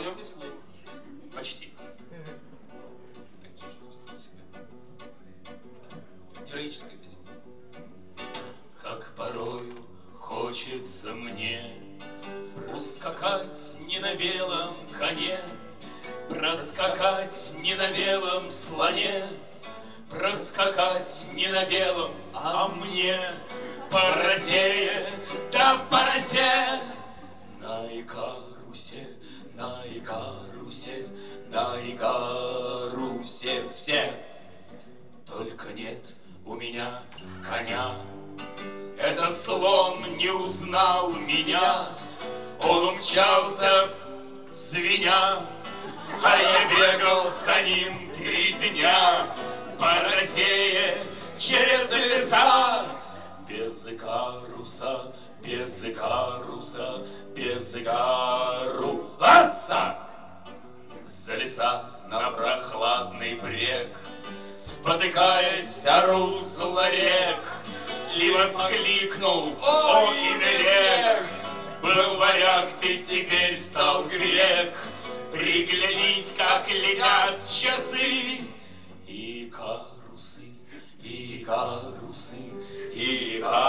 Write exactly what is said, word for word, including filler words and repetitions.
Совсем без слов. Почти. Героическая песня. Как порою хочется мне ускакать не на белом коне, проскакать не на белом слоне, проскакать не на белом, а мне по росе, да по росе. На Икарусе, на Икарусе, на Икарусе все. Только нет у меня коня. Это слон не узнал меня. Он умчался, звеня, а я бегал за ним три дня по России через леса. Без Икаруса, без Икаруса, без Икаруса. За леса на прохладный брег, спотыкаясь о русло рек, ли воскликнул: о, Имерек! Был варяг, ты теперь стал грек. Приглядись, как летят часы. Икарусы, Икарусы, Икарусы.